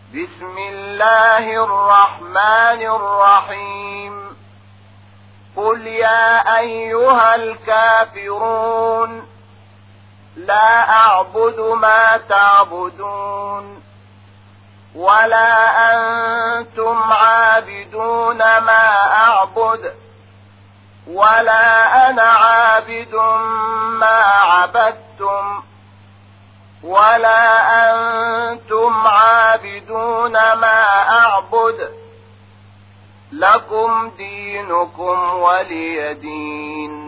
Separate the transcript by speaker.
Speaker 1: بسم الله الرحمن الرحيم قل يا أيها الكافرون لا أعبد ما تعبدون ولا أنتم عابدون ما أعبد ولا أنا عابد ما عبدتم ولا أنتم عابدون ما أعبد لكم دينكم ولي دين.